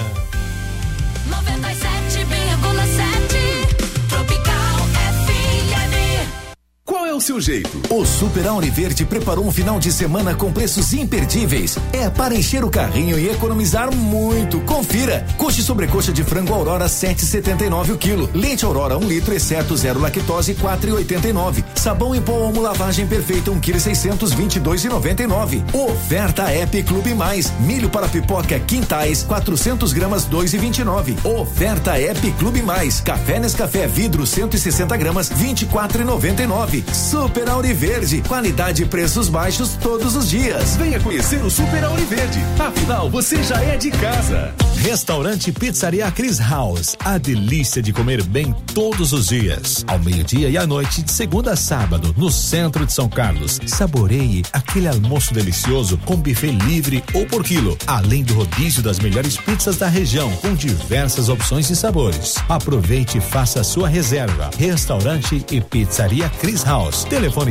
97,7 Tropical FM. Qual é o seu jeito? O Super Auriverde preparou um final de semana com preços imperdíveis. É para encher o carrinho e economizar muito. Confira. Coxa e sobrecoxa de frango Aurora 7,79 o quilo. Leite Aurora 1 litro, exceto 0 lactose 4,89. Sabão em pó Omo lavagem perfeita 1 kg 622,99. Oferta App Clube Mais. Milho para pipoca Quintais 400 gramas 2,29. Oferta App Clube Mais. Café Nescafé vidro 160 gramas 24,99. Super Auriverde, qualidade e preços baixos todos os dias. Venha conhecer o Super Auriverde, afinal você já é de casa. Restaurante Pizzaria Chris House, a delícia de comer bem todos os dias. Ao meio-dia e à noite, de segunda a sábado, no centro de São Carlos. Saboreie aquele almoço delicioso com buffet livre ou por quilo, além do rodízio das melhores pizzas da região, com diversas opções e sabores. Aproveite e faça a sua reserva. Restaurante e Pizzaria Chris House. Telefone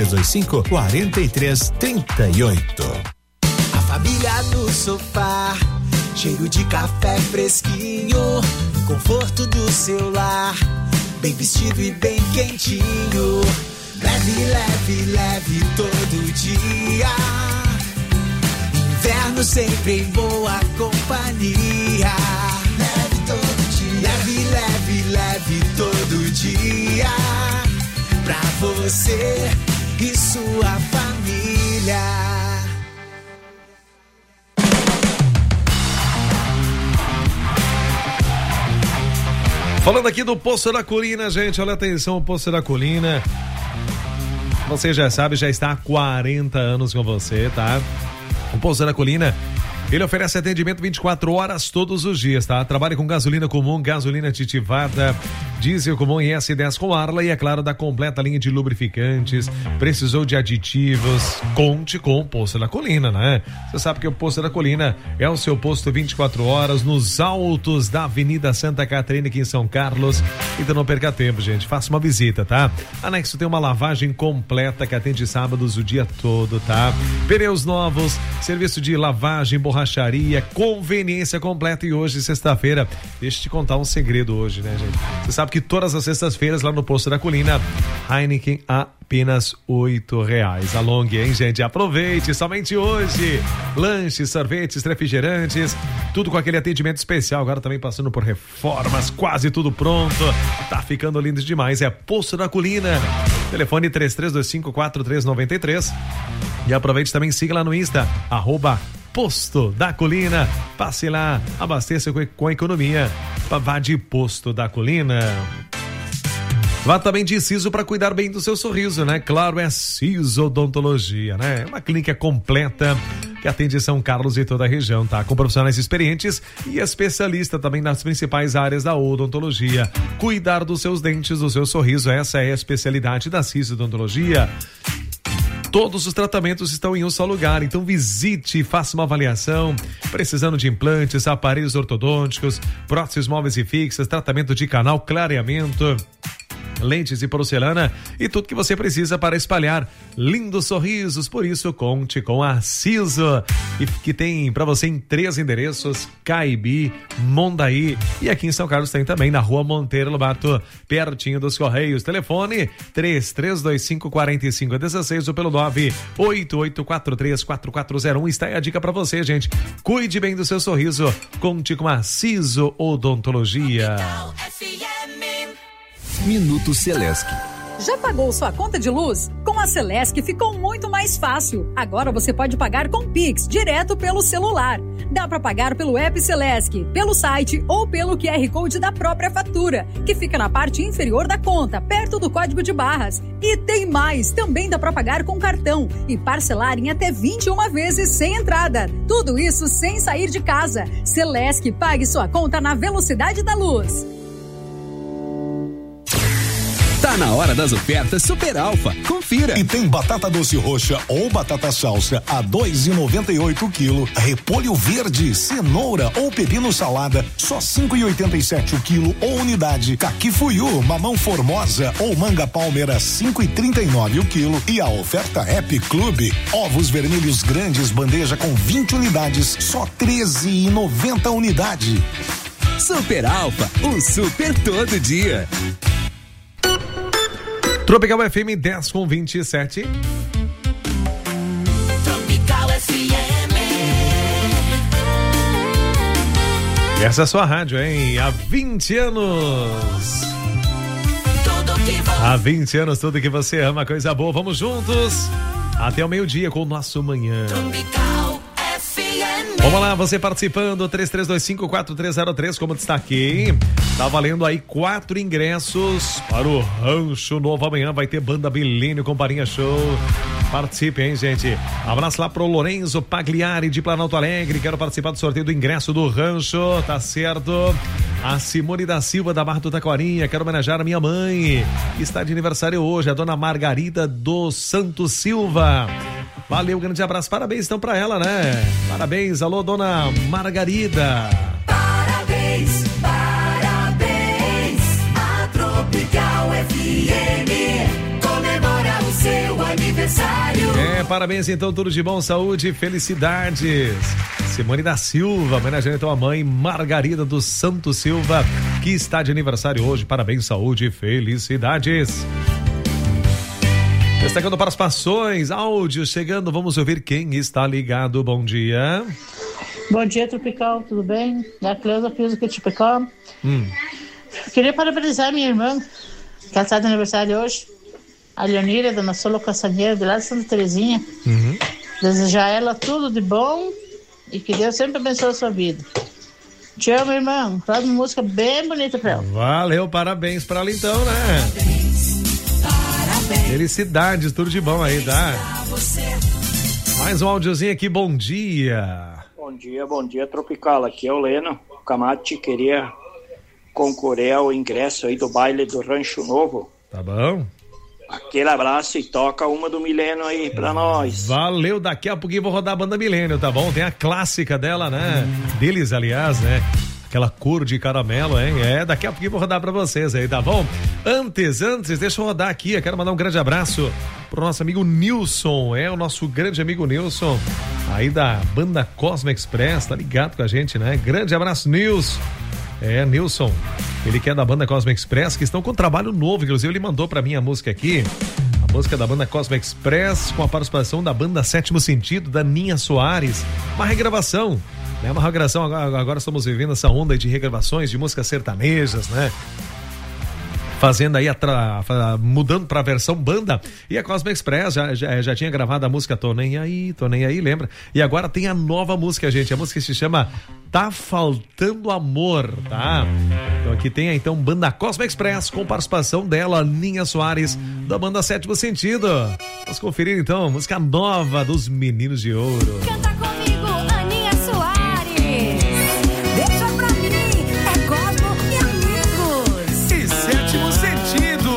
3325-4338. A família no sofá, cheiro de café fresquinho, conforto do seu lar, bem vestido e bem quentinho. Leve, leve, leve todo dia. Inverno sempre em boa companhia. Leve todo dia. Leve, leve, leve todo dia. Pra você e sua família. Falando aqui do Posto da Colina, gente, olha atenção, o Posto da Colina, você já sabe, já está há 40 anos com você, tá? O Posto da Colina, ele oferece atendimento 24 horas todos os dias, tá? Trabalha com gasolina comum, gasolina aditivada, diesel comum e S10 com Arla e, é claro, da completa linha de lubrificantes. Precisou de aditivos? Conte com o Posto da Colina, né? Você sabe que o Posto da Colina é o seu posto 24 horas nos altos da Avenida Santa Catarina aqui em São Carlos. Então não perca tempo, gente. Faça uma visita, tá? Anexo tem uma lavagem completa que atende sábados o dia todo, tá? Pneus novos, serviço de lavagem, borracharia, conveniência completa. E hoje, sexta-feira, deixa eu te contar um segredo hoje, né, gente? Você sabe que todas as sextas-feiras lá no Posto da Colina, Heineken apenas R$8. Alongue, hein, gente? Aproveite, somente hoje. Lanches, sorvetes, refrigerantes, tudo com aquele atendimento especial. Agora também passando por reformas, quase tudo pronto. Tá ficando lindo demais. É Posto da Colina. Telefone 3325-4393. E aproveite também, siga lá no Insta, @Posto da Colina. Passe lá, abasteça com economia. Vá de Posto da Colina. Vá também de Siso para cuidar bem do seu sorriso, né? Claro, é Siso Odontologia, né? Uma clínica completa que atende São Carlos e toda a região, tá? Com profissionais experientes e especialista também nas principais áreas da odontologia. Cuidar dos seus dentes, do seu sorriso, essa é a especialidade da Siso Odontologia. Todos os tratamentos estão em um só lugar, então visite, faça uma avaliação. Precisando de implantes, aparelhos ortodônticos, próteses móveis e fixas, tratamento de canal, clareamento, lentes e porcelana e tudo que você precisa para espalhar lindos sorrisos. Por isso, conte com a Siso, que tem para você em 3 endereços: Caibi, Mondaí e aqui em São Carlos tem também na Rua Monteiro Lobato, pertinho dos Correios. Telefone 3325-4516 ou pelo 988434401. Está aí a dica para você, gente. Cuide bem do seu sorriso. Conte com a Siso Odontologia. Minuto Celesc. Já pagou sua conta de luz? Com a Celesc ficou muito mais fácil. Agora você pode pagar com Pix, direto pelo celular. Dá para pagar pelo app Celesc, pelo site ou pelo QR Code da própria fatura, que fica na parte inferior da conta, perto do código de barras. E tem mais, também dá para pagar com cartão e parcelar em até 21 vezes sem entrada. Tudo isso sem sair de casa. Celesc, pague sua conta na velocidade da luz. Tá na hora das ofertas Super Alfa. Confira. E tem batata doce roxa ou batata salsa a R$2,98 o quilo. Repolho verde, cenoura ou pepino salada só R$5,87 o quilo ou unidade. Caqui fuiu, mamão formosa ou manga palmeira R$5,39 o quilo. E a oferta Happy Club, ovos vermelhos grandes, bandeja com 20 unidades, só R$13,90 unidade. Super Alfa, o super todo dia. Tropical FM 10:27. Tropical FM. Essa é a sua rádio, hein? Há 20 anos. Há 20 anos, tudo que você ama, coisa boa. Vamos juntos até o meio-dia com o nosso manhã. Tropical FM. Vamos lá, você participando, 3325-4303, como destaquei, tá valendo aí 4 ingressos para o Rancho Novo. Amanhã vai ter Banda Milênio Companhia Show. Participe, hein, gente? Abraço lá pro Lorenzo Pagliari de Planalto Alegre. Quero participar do sorteio do ingresso do Rancho, tá certo? A Simone da Silva da Barra do Taquarinha. Quero homenagear a minha mãe, que está de aniversário hoje, a dona Margarida dos Santos Silva. Valeu, grande abraço. Parabéns então pra ela, né? Parabéns, alô, dona Margarida. Parabéns, parabéns. A Tropical FM comemora o seu aniversário. Parabéns então, tudo de bom, saúde e felicidades. Simone da Silva, homenageando então a mãe Margarida dos Santos Silva, que está de aniversário hoje. Parabéns, saúde e felicidades. Destacando participações, áudio chegando, vamos ouvir quem está ligado. Bom dia. Bom dia, Tropical, tudo bem? É a Cleusa Física Tropical. Queria parabenizar minha irmã, que ela está de aniversário hoje, a Leonira, dona Solo Caçanheira, de lá de Santa Terezinha. Desejar a ela tudo de bom e que Deus sempre abençoe a sua vida. Te amo, irmão. Faz uma música bem bonita pra ela. Valeu, parabéns pra ela então, né? Felicidades, tudo de bom aí, tá? Mais um áudiozinho aqui, bom dia. Bom dia, Tropical. Aqui é o Leno Camate, queria concorrer ao ingresso aí do baile do Rancho Novo. Tá bom. Aquele abraço e toca uma do Milênio aí pra nós. Valeu, daqui a pouquinho vou rodar a banda Milênio, tá bom? Tem a clássica dela, né? Deles, aliás, né? Aquela cor de caramelo, hein? Daqui a pouquinho vou rodar pra vocês aí, tá bom? Antes, deixa eu rodar aqui, eu quero mandar um grande abraço pro nosso amigo Nilson, o nosso grande amigo Nilson, aí da banda Cosmo Express, tá ligado com a gente, né? Grande abraço, Nilson. Nilson, ele que é da banda Cosmo Express, que estão com um trabalho novo, inclusive ele mandou pra mim a música aqui, a música da banda Cosmo Express, com a participação da banda Sétimo Sentido, da Ninha Soares, uma regravação. Uma regravação, agora estamos vivendo essa onda de regravações de músicas sertanejas, né? Fazendo aí, mudando pra versão banda. E a Cosmo Express já tinha gravado a música Tô Nem Aí, lembra? E agora tem a nova música, gente. A música se chama Tá Faltando Amor, tá? Então aqui tem então banda Cosmo Express com participação dela, Ninha Soares, da banda Sétimo Sentido. Vamos conferir então a música nova dos Meninos de Ouro. Canta comigo, Aninha Soares. Deixa pra mim, é Cosmo e amigos. E Sétimo Sentido.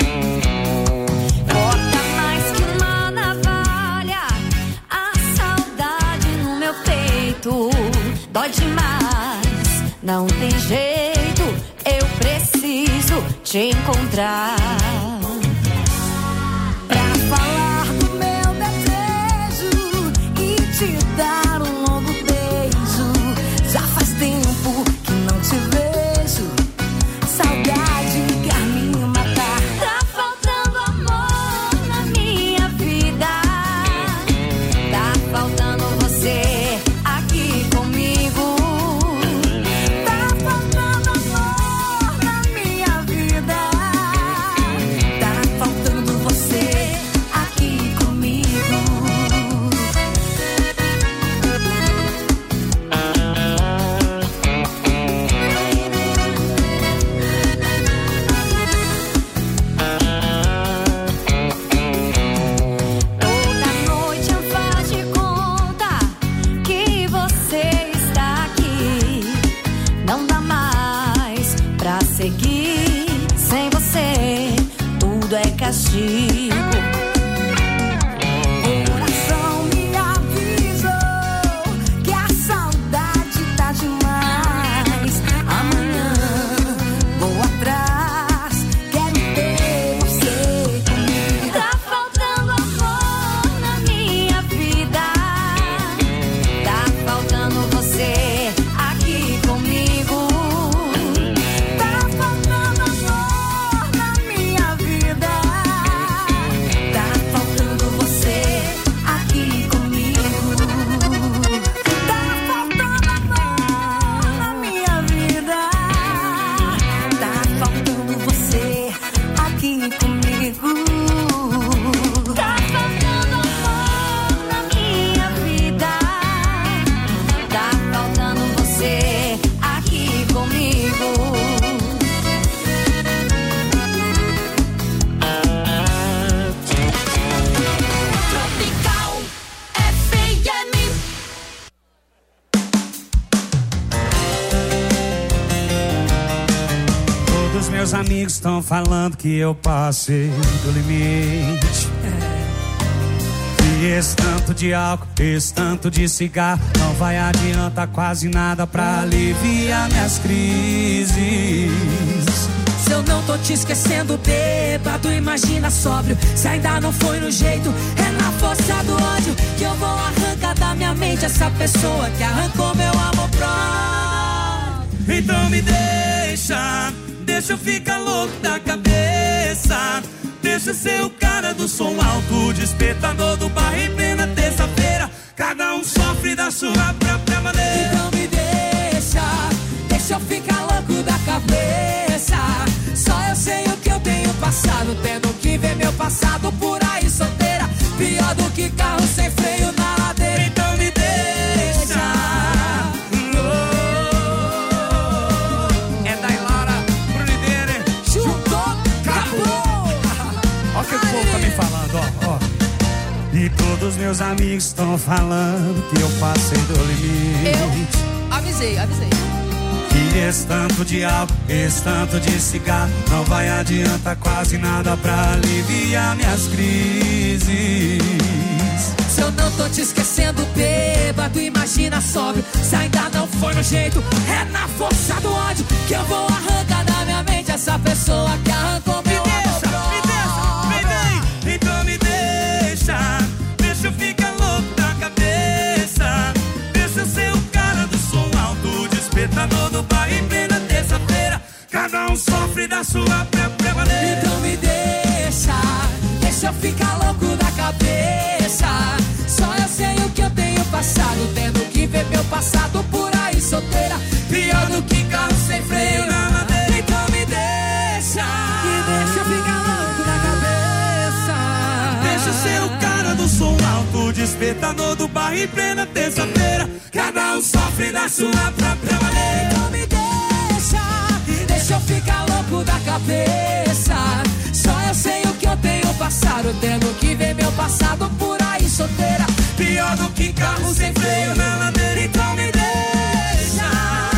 Corta mais que uma navalha, a saudade no meu peito dói demais, não tem jeito, eu preciso te encontrar pra falar do meu desejo e te dar um longo beijo. Já faz tempo que não te vejo, saudade quer me matar. Tá faltando amor na minha vida, tá faltando você aqui comigo. Tá faltando amor na minha vida, meus amigos estão falando que eu passei do limite. E esse tanto de álcool, esse tanto de cigarro não vai adiantar quase nada pra aliviar minhas crises. Se eu não tô te esquecendo, bêbado, imagina sóbrio. Se ainda não foi no jeito, é na força do ódio que eu vou arrancar da minha mente essa pessoa que arrancou meu amor próprio. Então me deixa eu ficar louco da cabeça. Deixa ser o cara do som alto, despertador do bar em plena terça-feira. Cada um sofre da sua própria maneira. Então me deixa eu ficar louco da cabeça. Só eu sei o que eu tenho passado, tendo que ver meu passado por aí solteira. Pior do que carro sem freio na ladeira. Então me deixa. É da Ilaura Brunideira. Juntou, acabou. Olha o que o povo tá me falando, ó. E todos meus amigos estão falando que eu passei do limite. Eu avisei. E esse tanto de álcool, esse tanto de cigarro não vai adiantar quase nada pra aliviar minhas crises. Se eu não tô te esquecendo, bêbado, imagina sóbrio. Se ainda não foi no jeito, é na força do ódio que eu vou arrancar da minha mente essa pessoa que arrancou meu amor. Então me deixa eu ficar louco da cabeça. Deixa eu ser o cara do som alto, despertador do bar em plena terça-feira. Cada um sofre da sua própria maneira. Então me deixa eu ficar louco da cabeça. Só eu sei o que eu tenho passado, tendo que ver meu passado por aí solteira. Pior do que carro sem freio na madeira. Então me deixa eu ficar louco da cabeça. Deixa ser o cara do som alto, despertador do bar em plena terça-feira. Cada um sofre da sua própria maneira. Então me deixa eu ficar louco da cabeça. Só eu sei o que eu tenho passado, tendo que ver meu passado por aí solteira. Pior do que carro sem freio na ladeira. Então me deixa.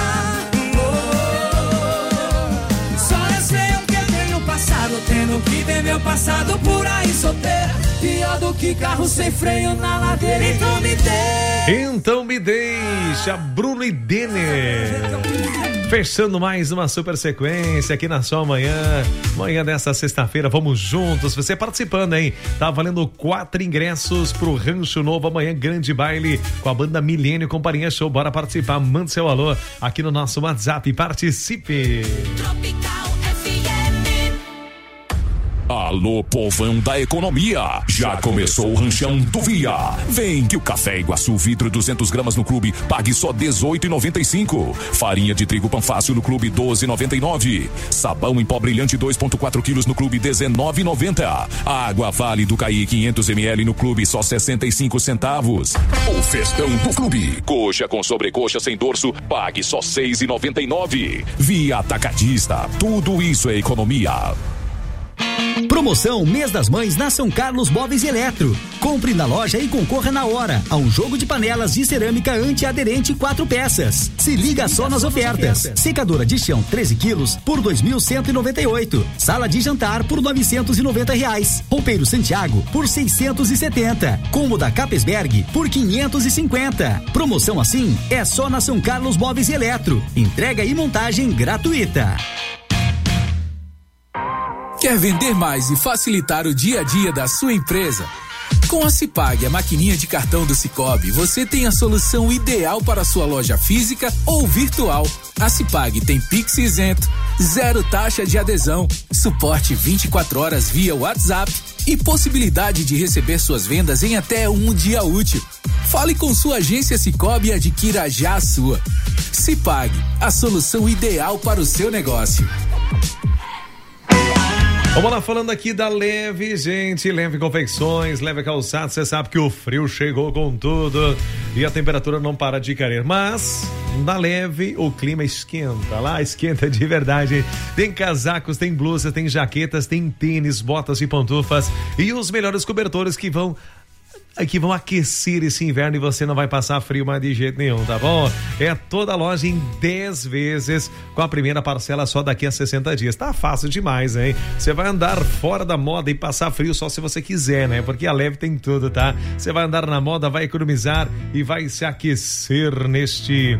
Só eu sei o que eu tenho passado, tendo que ver meu passado por aí solteira. Pior do que carro sem freio na ladeira. Então me deixa, Bruno e Denner. Fechando mais uma super sequência aqui na sua manhã dessa sexta-feira, vamos juntos, você participando, hein? Tá valendo 4 ingressos pro Rancho Novo, amanhã grande baile com a banda Milênio Companhia Show, bora participar, manda seu alô aqui no nosso WhatsApp, participe! Alô, povão da economia, já começou o Ranchão do Via. Vem que o café Iguaçu vidro 200 gramas no clube pague só R$18,95. Farinha de trigo Panfácil no clube R$12,99. Sabão em pó brilhante 2,4 quilos no clube R$19,90. Água Vale do Caí 500 ml no clube só 65 centavos. O festão do clube, coxa com sobrecoxa sem dorso, pague só R$6,99. Via Atacadista, tudo isso é economia. Promoção Mês das Mães na São Carlos Móveis e Eletro. Compre na loja e concorra na hora a um jogo de panelas de cerâmica antiaderente 4 peças. Se liga só nas ofertas. Secadora de chão 13 quilos por R$2.198. Sala de jantar por R$990. Roupeiro Santiago por R$670. Cômoda Capesberg por R$550. Promoção assim é só na São Carlos Móveis e Eletro. Entrega e montagem gratuita. Quer vender mais e facilitar o dia a dia da sua empresa? Com a Cipag, a maquininha de cartão do Cicobi, você tem a solução ideal para a sua loja física ou virtual. A Cipag tem Pix isento, 0 taxa de adesão, suporte 24 horas via WhatsApp e possibilidade de receber suas vendas em até um dia útil. Fale com sua agência Cicobi e adquira já a sua. Cipag, a solução ideal para o seu negócio. Vamos lá, falando aqui da Leve, gente, Leve Confecções, Leve Calçados, você sabe que o frio chegou com tudo e a temperatura não para de cair, mas na Leve o clima esquenta, lá esquenta de verdade, tem casacos, tem blusas, tem jaquetas, tem tênis, botas e pantufas e os melhores cobertores que vão Aqui vão aquecer esse inverno e você não vai passar frio mais de jeito nenhum, tá bom? É toda a loja em 10 vezes, com a primeira parcela só daqui a 60 dias. Tá fácil demais, hein? Você vai andar fora da moda e passar frio só se você quiser, né? Porque a Leve tem tudo, tá? Você vai andar na moda, vai economizar e vai se aquecer neste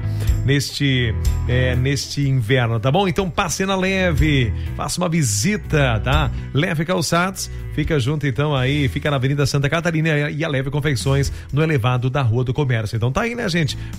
inverno, tá bom? Então passe na Leve, faça uma visita, tá? Leve Calçados, fica junto então aí, fica na Avenida Santa Catarina e a Leve Confecções no elevado da Rua do Comércio. Então tá aí, né, gente?